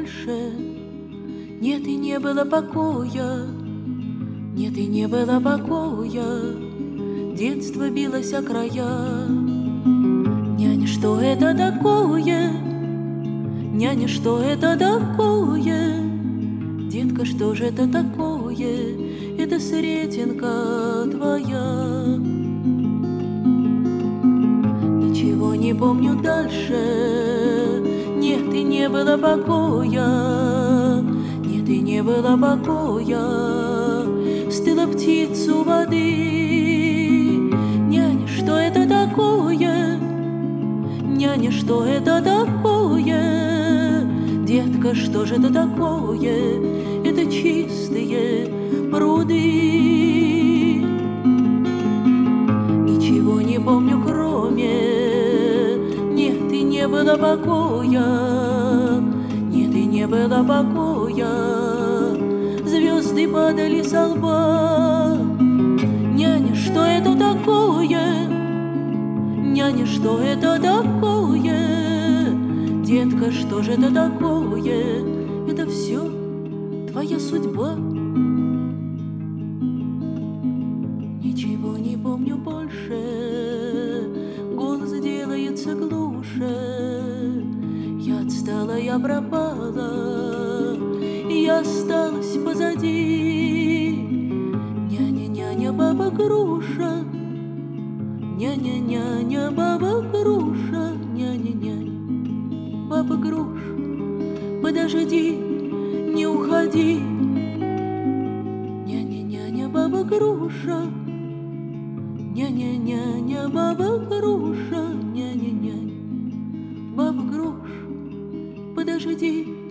больше. Нет, и не было покоя, нет, и не было покоя. Детство билось о края. Няня, что это такое? Няня, что это такое? Детка, что же это такое? Это Сретенка твоя. Ничего не помню дальше. Нет, и не было покоя. Нет, и не было покоя. Стыла птицу воды. Няня, что это такое? Няня, что это такое? Детка, что же это такое? Это чистые пруды. Ничего не помню, кроме нет, и не было покоя. Нет, и не было покоя. Звезды падали со лба. Няня, что это такое? Няня, что это такое? Детка, что же это такое? Это все твоя судьба. Ничего не помню больше. Голос делается глуше. Я отстала, я пропала, я осталась позади. Няня, няня, баба груша. Няня, няня, баба груша. Няня, няня, баба груша. Подожди, не уходи. Няня, няня, баба груша. Няня, няня, баба груша. Няня, няня, баба груша. Подожди.